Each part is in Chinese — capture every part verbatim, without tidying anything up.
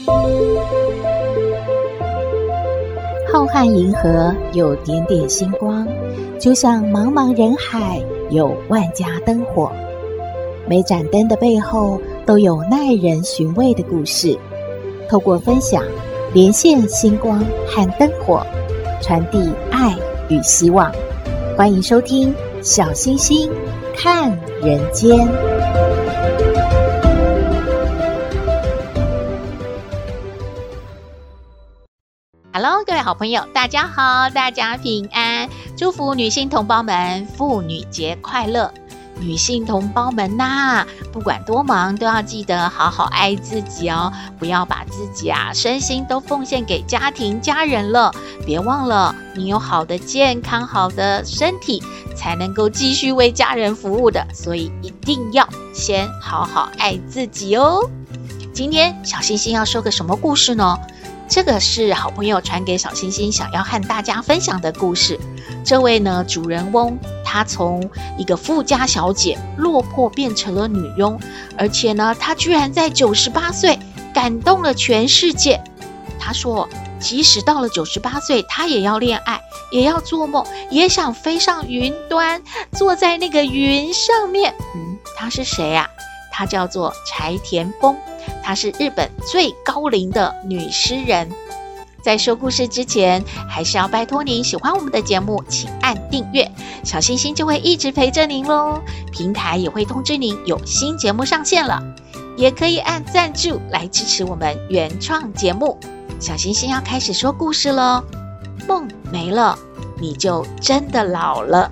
浩瀚银河有点点星光，就像茫茫人海有万家灯火。每盏灯的背后都有耐人寻味的故事，透过分享连线星光和灯火，传递爱与希望。欢迎收听小星星看人间。 Hello， 各位好朋友，大家好，大家平安，祝福女性同胞们妇女节快乐。女性同胞们呐、啊，不管多忙，都要记得好好爱自己哦，不要把自己啊身心都奉献给家庭家人了。别忘了，你有好的健康、好的身体，才能够继续为家人服务的，所以一定要先好好爱自己哦。今天小星星要说个什么故事呢？这个是好朋友传给小星星想要和大家分享的故事。这位呢主人翁，她从一个富家小姐落魄变成了女佣，而且呢她居然在九十八岁感动了全世界。她说即使到了九十八岁，她也要恋爱，也要做梦，也想飞上云端，坐在那个云上面。嗯，她是谁啊？她叫做柴田丰，她是日本最高龄的女诗人。在说故事之前，还是要拜托您喜欢我们的节目，请按订阅，小星星就会一直陪着您咯。平台也会通知您有新节目上线了，也可以按赞助来支持我们原创节目。小星星要开始说故事咯。梦没了，你就真的老了。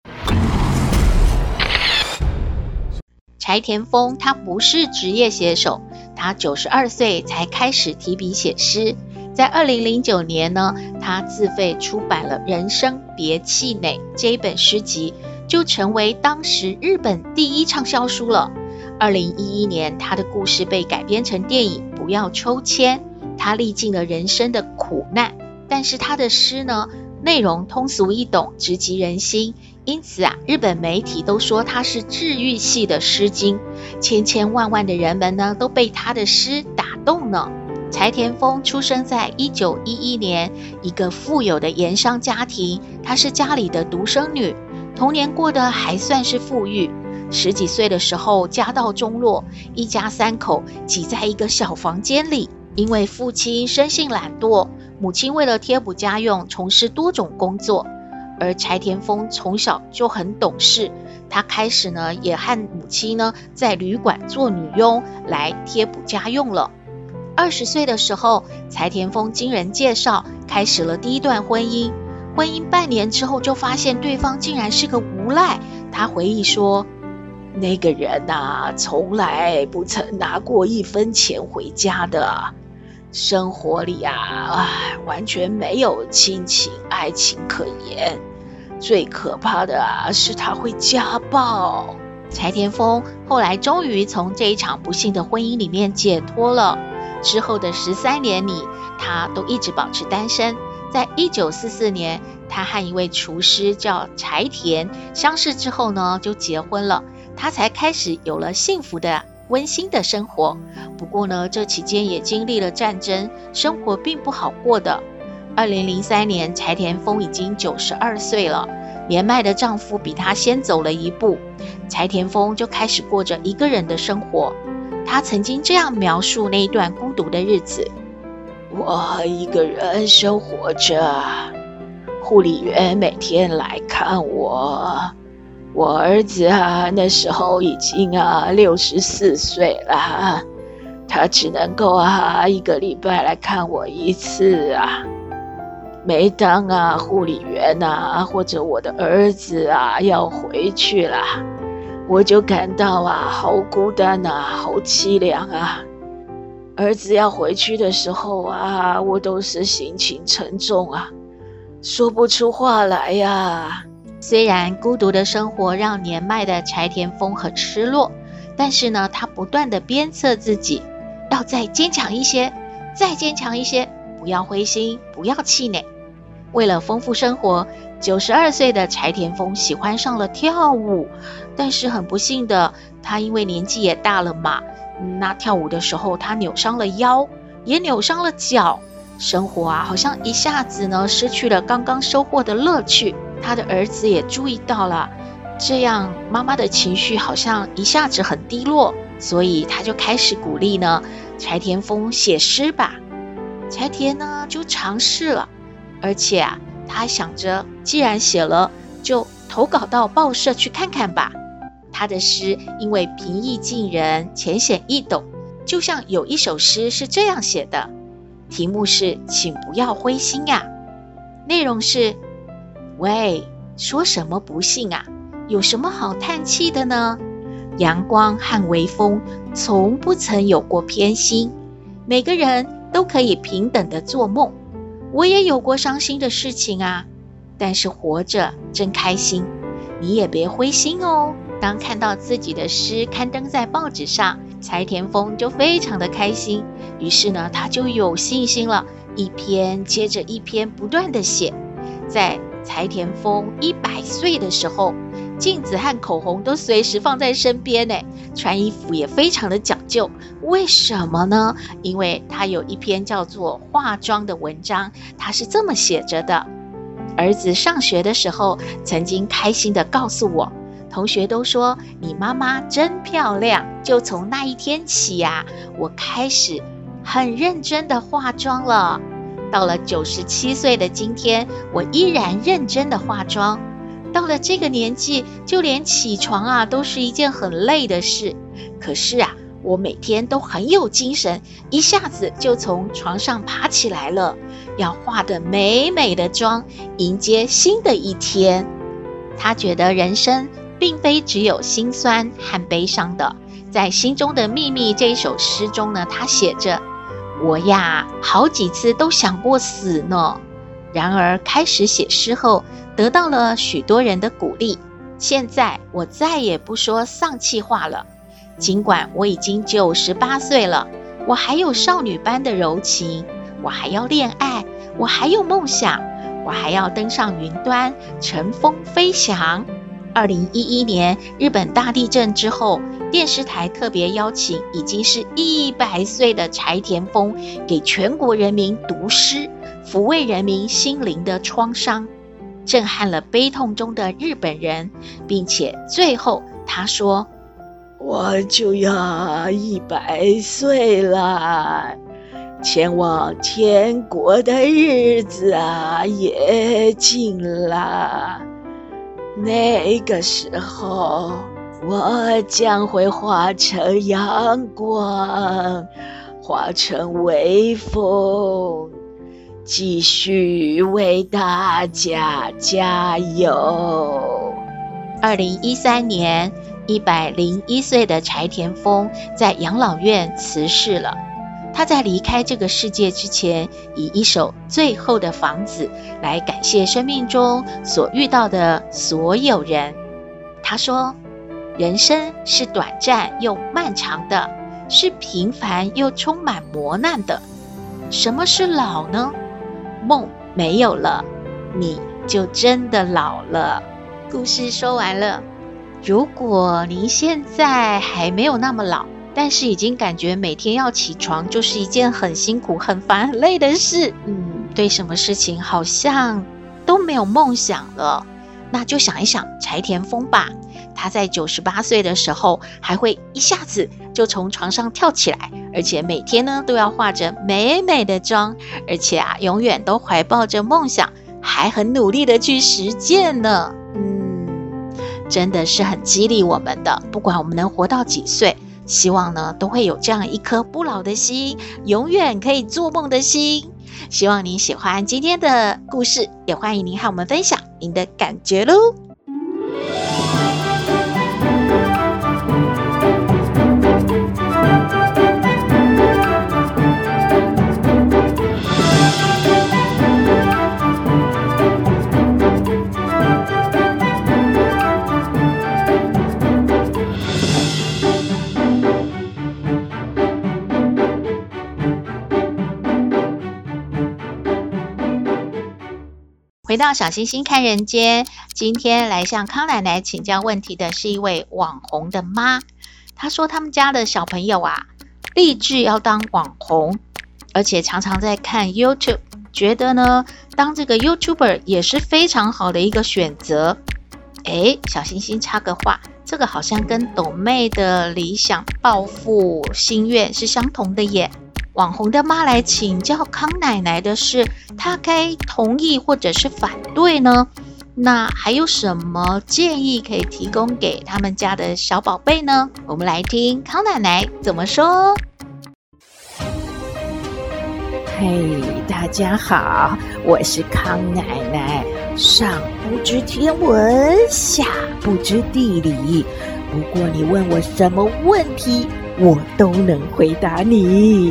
柴田丰他不是职业写手，他九十二岁才开始提笔写诗。在二零零九年呢，他自费出版了《人生别气馁》这一本诗集，就成为当时日本第一畅销书了。二零一一年，他的故事被改编成电影《不要抽签》，他历尽了人生的苦难，但是他的诗呢，内容通俗易懂，直击人心，因此啊，日本媒体都说他是治愈系的诗经，千千万万的人们呢，都被他的诗打动呢。柴田丰出生在一九一一年，一个富有的盐商家庭，她是家里的独生女，童年过得还算是富裕。十几岁的时候家道中落，一家三口挤在一个小房间里，因为父亲生性懒惰，母亲为了贴补家用，从事多种工作。而柴田丰从小就很懂事，他开始呢也和母亲呢在旅馆做女佣来贴补家用了。二十岁的时候，柴田丰经人介绍开始了第一段婚姻。婚姻半年之后，就发现对方竟然是个无赖。他回忆说，那个人啊，从来不曾拿过一分钱回家的，生活里啊，完全没有亲情爱情可言。最可怕的啊，是他会家暴。柴田丰后来终于从这一场不幸的婚姻里面解脱了。之后的十三年里，他都一直保持单身。在一九四四年，他和一位厨师叫柴田相识之后呢，就结婚了。他才开始有了幸福的温馨的生活。不过呢，这期间也经历了战争，生活并不好过的。二零零三年，柴田丰已经九十二岁了，年迈的丈夫比他先走了一步，柴田丰就开始过着一个人的生活。他曾经这样描述那一段孤独的日子：我一个人生活着，护理员每天来看我，我儿子啊那时候已经啊六十四岁了，他只能够啊一个礼拜来看我一次啊。每当啊护理员啊或者我的儿子啊要回去了，我就感到啊好孤单啊，好凄凉啊。儿子要回去的时候啊，我都是心情沉重啊，说不出话来呀、啊。虽然孤独的生活让年迈的柴田丰很失落，但是呢，他不断的鞭策自己，要再坚强一些，再坚强一些，不要灰心，不要气馁。为了丰富生活，九十二岁的柴田丰喜欢上了跳舞，但是很不幸的，他因为年纪也大了嘛，那跳舞的时候他扭伤了腰， 也扭伤了脚，生活啊好像一下子呢失去了刚刚收获的乐趣。他的儿子也注意到了，这样妈妈的情绪好像一下子很低落，所以他就开始鼓励呢柴田丰写诗吧。柴田呢就尝试了，而且啊他还想着既然写了，就投稿到报社去看看吧。他的诗因为平易近人，浅显易懂，就像有一首诗是这样写的，题目是请不要灰心呀，内容是：喂，说什么不幸啊，有什么好叹气的呢？阳光和微风从不曾有过偏心，每个人都可以平等的做梦。我也有过伤心的事情啊，但是活着真开心，你也别灰心哦。当看到自己的诗刊登在报纸上，柴田丰就非常的开心，于是呢他就有信心了，一篇接着一篇不断的写。在柴田丰一百岁的时候，镜子和口红都随时放在身边呢，穿衣服也非常的讲究。为什么呢？因为他有一篇叫做化妆的文章，他是这么写着的：儿子上学的时候曾经开心地告诉我，同学都说你妈妈真漂亮，就从那一天起啊，我开始很认真地化妆了。到了九十七岁的今天，我依然认真地化妆。到了这个年纪，就连起床啊都是一件很累的事。可是啊，我每天都很有精神，一下子就从床上爬起来了，要化得美美的妆，迎接新的一天。他觉得人生并非只有辛酸和悲伤的。在《心中的秘密》这一首诗中呢，他写着：我呀，好几次都想过死呢。然而开始写诗后，得到了许多人的鼓励。现在我再也不说丧气话了。尽管我已经九十八岁了，我还有少女般的柔情，我还要恋爱，我还有梦想，我还要登上云端，乘风飞翔。二零一一年日本大地震之后，电视台特别邀请已经是一百岁的柴田丰给全国人民读诗，抚慰人民心灵的创伤，震撼了悲痛中的日本人，并且最后他说：我就要一百岁了，前往天国的日子啊也近了。那个时候，我将会化成阳光，化成微风，继续为大家加油。二零一三年，一百零一岁的柴田丰在养老院辞世了。他在离开这个世界之前，以一首《最后的房子》来感谢生命中所遇到的所有人。他说：人生是短暂又漫长的，是平凡又充满磨难的。什么是老呢？梦没有了，你就真的老了。故事说完了。如果您现在还没有那么老，但是已经感觉每天要起床就是一件很辛苦、很烦、很累的事，嗯，对什么事情好像都没有梦想了，那就想一想柴田丰吧。他在九十八岁的时候还会一下子就从床上跳起来，而且每天呢都要化着美美的妆，而且啊永远都怀抱着梦想，还很努力的去实践呢。嗯，真的是很激励我们的，不管我们能活到几岁，希望呢都会有这样一颗不老的心，永远可以做梦的心。希望您喜欢今天的故事，也欢迎您和我们分享您的感觉咯。回到小星星看人间，今天来向康奶奶请教问题的是一位网红的妈。她说他们家的小朋友啊，立志要当网红， 而且常常在看 YouTube， 觉得呢，当这个 YouTuber 也是非常好的一个选择。诶，小星星插个话，这个好像跟斗妹的理想抱负心愿是相同的耶。网红的妈来请教康奶奶的是，她该同意或者是反对呢？那还有什么建议可以提供给他们家的小宝贝呢？我们来听康奶奶怎么说。 嘿，大家好，我是康奶奶。上不知天文，下不知地理，不过你问我什么问题，我都能回答你。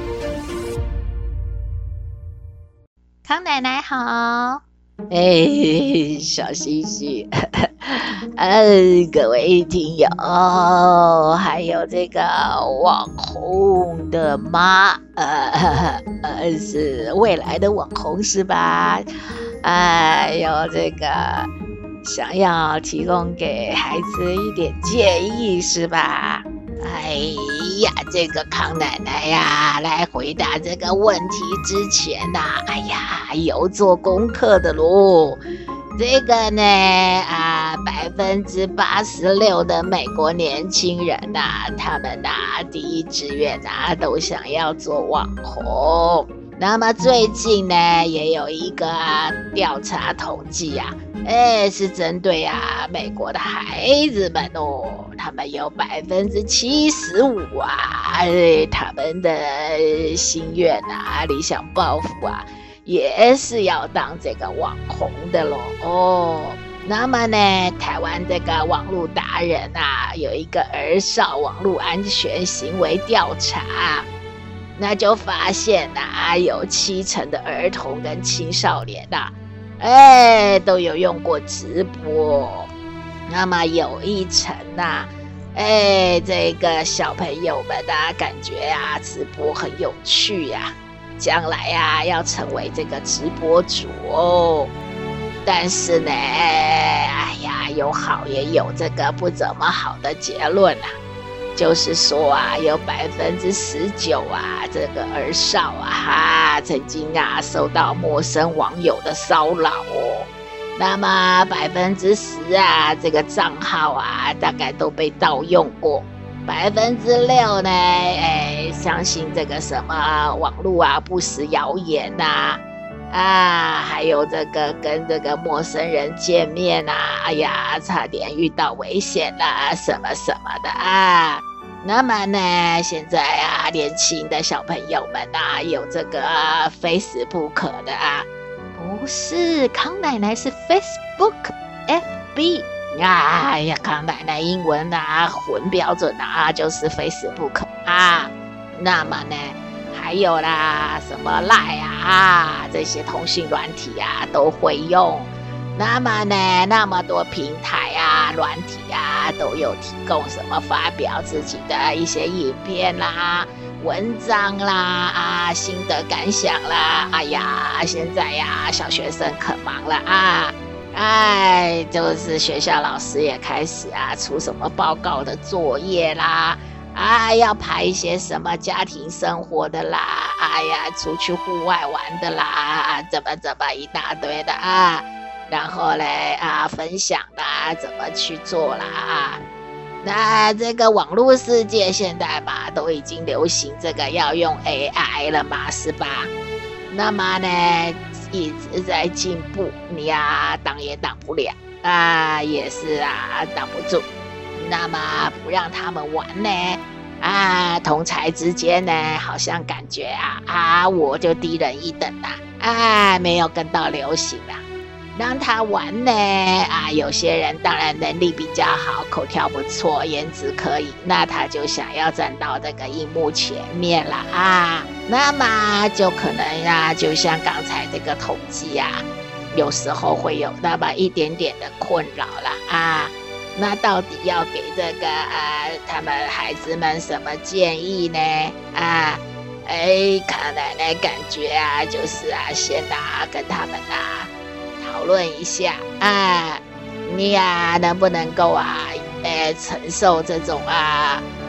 康奶奶好。 哎，小星星，呃，各位听友，还有这个网红的妈，呃呃，是未来的网红是吧？哎有这个想要提供给孩子一点建议是吧？哎呀，这个康奶奶呀，来回答这个问题之前呐、啊，哎呀，有做功课的咯。这个呢，啊，百分之八十六的美国年轻人呐、啊，他们呐、啊，第一志愿呐、啊，都想要做网红。那么最近呢，也有一个、啊、调查统计啊，哎，是针对啊美国的孩子们哦，他们有百分之七十五啊，哎，他们的心愿啊、理想抱负啊，也是要当这个网红的咯哦。那么呢，台湾这个网络达人啊，有一个儿少网络安全行为调查。那就发现啊，有七成的儿童跟青少年啊，哎，都有用过直播。那么有一成啊，哎，这个小朋友们啊，感觉啊，直播很有趣呀、啊，将来啊，要成为这个直播主哦。但是呢，哎呀，有好也有这个不怎么好的结论啊。就是说啊，有百分之十九啊，这个儿少啊，哈，曾经啊受到陌生网友的骚扰哦。那么百分之十啊，这个账号啊，大概都被盗用过。百分之六呢，哎，相信这个什么网络啊，不实谣言呐、啊，啊，还有这个跟这个陌生人见面啊，哎呀，差点遇到危险啦，什么什么的啊。那么呢，现在啊，年轻的小朋友们啊，有这个、啊、Facebook 的啊， 不是，康奶奶是 Facebook F B。 哎呀，康奶奶英文啊，混标准啊，就是 Facebook 啊。那么呢，还有啦，什么 Line 啊，这些通讯软体啊，都会用。那么呢，那么多平台啊、软体啊，都有提供什么发表自己的一些影片啦、文章啦、啊心得感想啦。哎呀，现在呀，小学生可忙了啊！哎，就是学校老师也开始啊，出什么报告的作业啦，啊，要排一些什么家庭生活的啦，哎呀，出去户外玩的啦，啊，怎么怎么一大堆的啊。然后嘞啊，分享啦，怎么去做啦啊？那这个网络世界现在嘛，都已经流行这个要用 A I 了嘛，是吧？那么呢，一直在进步，你呀挡也挡不了啊，也是啊挡不住。那么不让他们玩呢？啊，同才之间呢，好像感觉啊啊，我就低人一等啦，啊，没有跟到流行啦。让他玩呢啊，有些人当然能力比较好，口条不错，颜值可以，那他就想要站到这个荧幕前面了啊。那么就可能呀、啊，就像刚才这个统计啊，有时候会有那么一点点的困扰了啊。那到底要给这个啊他们孩子们什么建议呢？啊，哎，康奶奶感觉啊，就是啊，先啊跟他们啊讨论一下啊，你呀、啊、能不能够啊，呃承受这种啊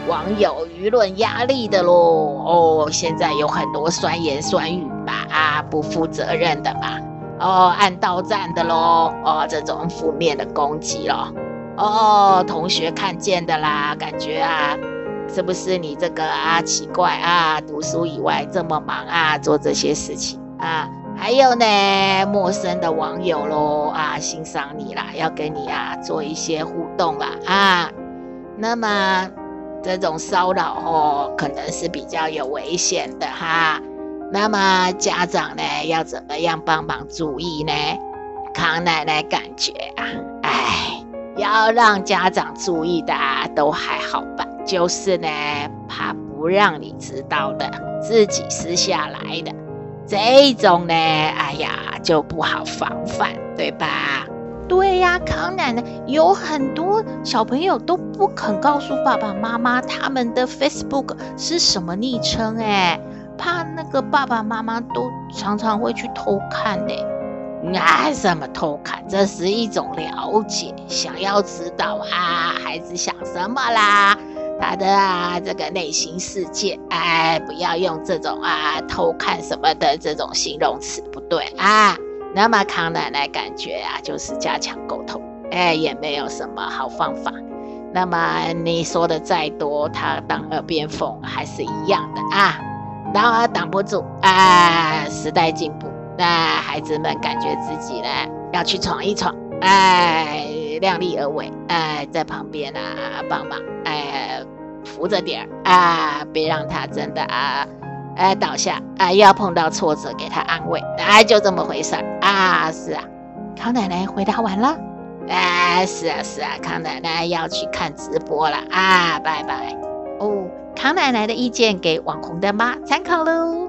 网友舆论压力的咯。哦，现在有很多酸言酸语嘛，啊，不负责任的嘛，哦，按到站的咯，哦，这种负面的攻击咯。哦，同学看见的啦，感觉啊，是不是你这个啊奇怪啊，读书以外这么忙啊，做这些事情啊？还有呢，陌生的网友咯啊，欣赏你啦，要跟你啊做一些互动啦啊。那么这种骚扰哦，可能是比较有危险的哈。那么家长呢，要怎么样帮忙注意呢？康奶奶感觉啊，哎。要让家长注意的啊，都还好吧，就是呢，怕不让你知道的，自己私下来的，这种呢，哎呀，就不好防范，对吧？ 对呀，康奶奶，有很多小朋友都不肯告诉爸爸妈妈他们的 Facebook 是什么昵称，哎，怕那个爸爸妈妈都常常会去偷看呢。 啊，什么偷看？这是一种了解，想要知道啊，孩子想什么啦，他的啊这个内心世界，哎，不要用这种啊偷看什么的这种形容词，不对啊。那么康奶奶感觉啊，就是加强沟通，哎，也没有什么好方法。那么你说的再多，他当耳边风还是一样的啊，然而挡不住啊，时代进步。那孩子们感觉自己呢要去闯一闯，哎，量力而为，哎，在旁边啊帮忙，哎，扶着点啊，别让他真的啊，哎倒下，啊，要碰到挫折给他安慰，哎，就这么回事啊，是啊。 康奶奶回答完了， 哎，是啊是啊，康奶奶要去看直播了啊，拜拜。 哦，康奶奶的意见给网红的妈参考喽。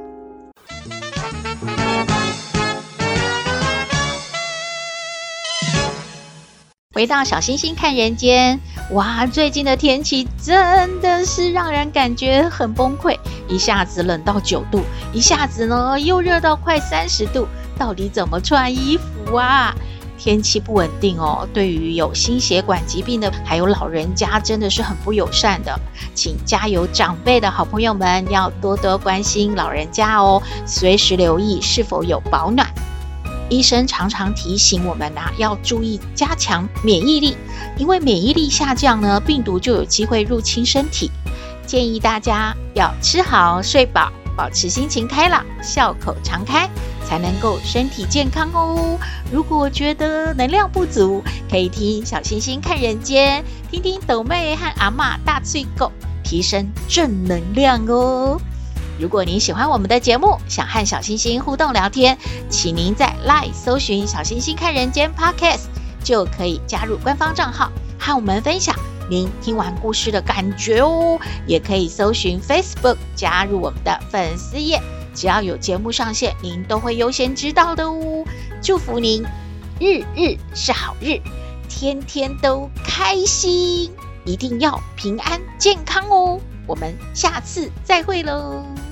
回到小星星看人间，哇，最近的天气真的是让人感觉很崩溃，一下子冷到九度，一下子呢又热到快三十度，到底怎么穿衣服啊？天气不稳定哦，对于有心血管疾病的还有老人家真的是很不友善的，请家有长辈的好朋友们要多多关心老人家哦，随时留意是否有保暖。医生常常提醒我们啊，要注意加强免疫力，因为免疫力下降呢，病毒就有机会入侵身体。建议大家要吃好睡饱，保持心情开朗，笑口常开，才能够身体健康哦。如果觉得能量不足，可以听小星星看人间，听听斗妹和阿嬷大脆狗，提升正能量哦。如果您喜欢我们的节目，想和小星星互动聊天，请您在 LINE 搜寻小星星看人间 Podcast， 就可以加入官方账号，和我们分享您听完故事的感觉哦。也可以搜寻 Facebook 加入我们的粉丝页，只要有节目上线，您都会优先知道的哦。祝福您日日是好日，天天都开心，一定要平安健康哦。我们下次再会喽。